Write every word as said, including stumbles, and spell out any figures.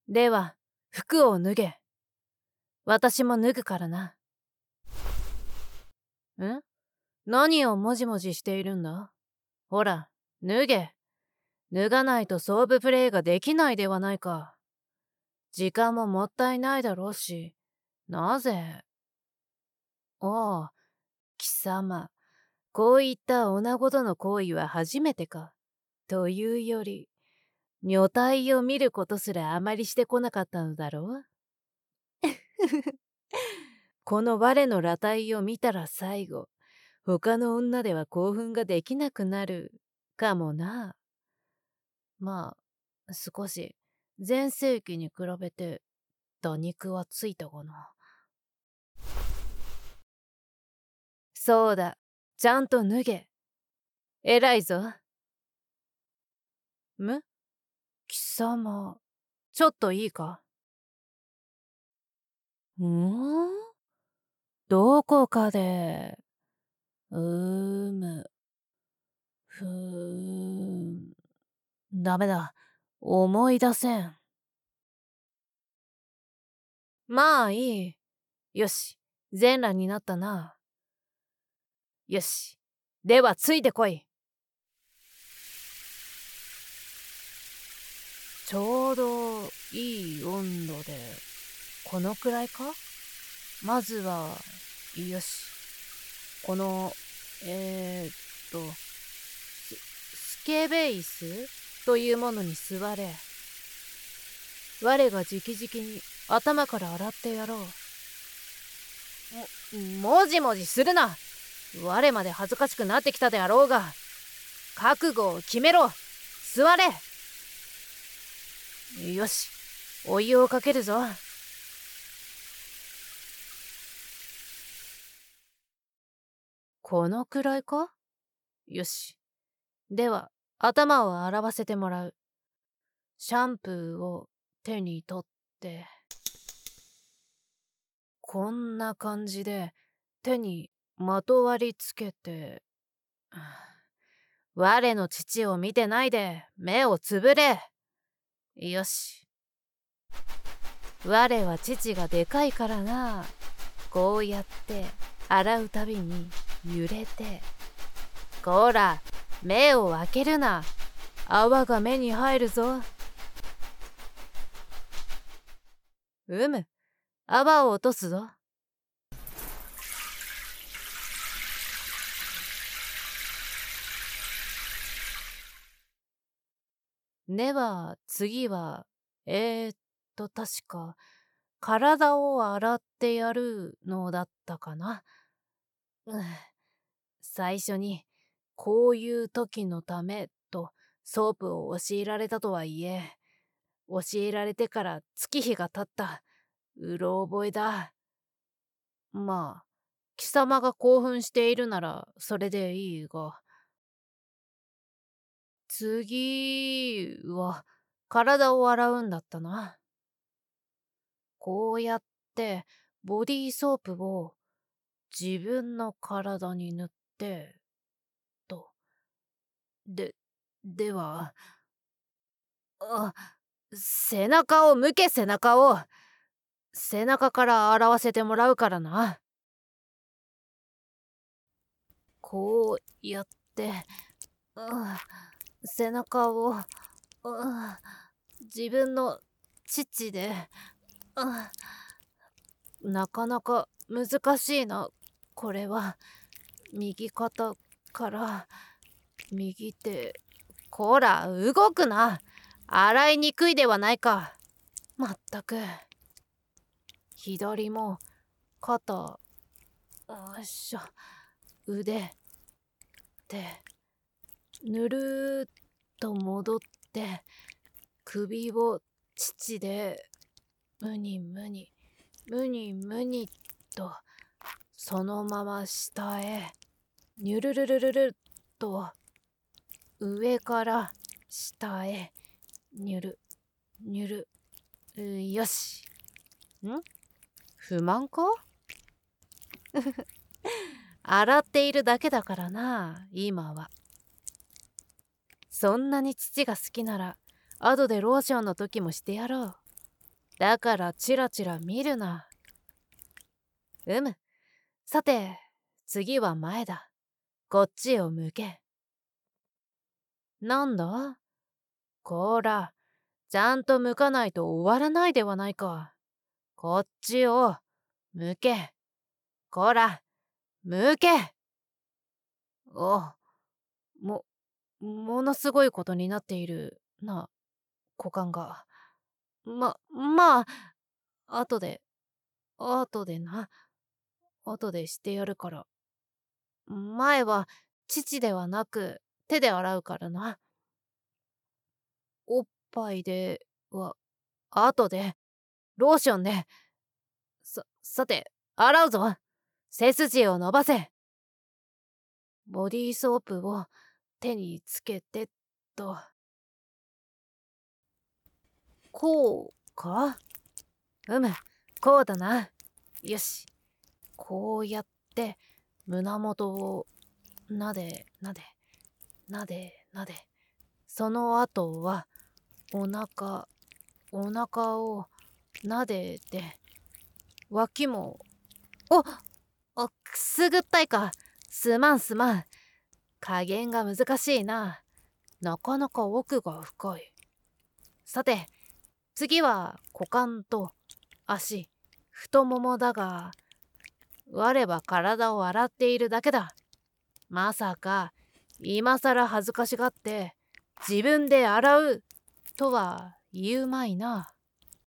では、服を脱げ。私も脱ぐからな。ん？何をもじもじしているんだ？ほら、脱げ。脱がないとソーププレイができないではないか。時間ももったいないだろうし、なぜ？おう、貴様、こういった女子との行為は初めてか。というより、女体を見ることすらあまりしてこなかったのだろう。この我の裸体を見たら最後、他の女では興奮ができなくなるかもな。まあ、少し前世紀に比べて打肉はついたかな。そうだ、ちゃんと脱げ。偉いぞ。む？貴様、ちょっといいか？んー？どこかで、うーむ、ふーん。ダメだ、思い出せん。まあいい。よし、全裸になったな。よし、ではついてこい。ちょうどいい温度で、このくらいか？まずは、よし。この、えー、っと、ス、スケベイスというものに座れ。我が直々に頭から洗ってやろう。も、もじもじするな。我まで恥ずかしくなってきたであろうが。覚悟を決めろ。座れ。よし、お湯をかけるぞ。このくらいか？よし。では、頭を洗わせてもらう。シャンプーを手に取って、こんな感じで手にまとわりつけて、我の父を見てないで目をつぶれ。よし。我は父がでかいからな。こうやって洗うたびに揺れて。こら、目を開けるな。泡が目に入るぞ。うむ、泡を落とすぞ。では次は、えー、っと確か体を洗ってやるのだったかな。うん、最初にこういう時のためとソープを教えられたとはいえ、教えられてから月日が経った。うろ覚えだ。まあ、貴様が興奮しているならそれでいいが。次は体を洗うんだったな。こうやってボディーソープを自分の体に塗って、と。で、では、あ、背中を向け背中を。背中から洗わせてもらうからな。こうやって、うん、背中を、うん、自分の父で、うん、なかなか難しいな。これは右肩から右手。こら動くな。洗いにくいではないか。まったく。左も肩、よいしょ、腕でぬるーっと戻って首を父でむにむにむにむにとそのまま下へにゅるるるるるっと上から下へにゅるにゅる。よし。ん？不満か？洗っているだけだからな、今は。そんなに父が好きなら後でローションの時もしてやろう。 だからチラチラ見るな。うむ。さて、次は前だ。こっちを向け。なんだ？こら、ちゃんと向かないと終わらないではないか。こっちを向け。こら、向け。お、も、ものすごいことになっているな、股間が。ま、まあ、後で、後でな。後でしてやるから。前は父ではなく手で洗うからな。おっぱいでは後で、ローションで。さ、さて、洗うぞ。背筋を伸ばせ。ボディーソープを手につけてっと。こうか？うむ、こうだな。よし。こうやって胸元をなでなでなでなで。その後はお腹お腹をなでて、脇も。おおくすぐったいか。すまんすまん。加減が難しいな。なかなか奥が深い。さて、次は股間と足、太ももだが、我は体を洗っているだけだ。まさか今さら恥ずかしがって自分で洗うとは言うまいな。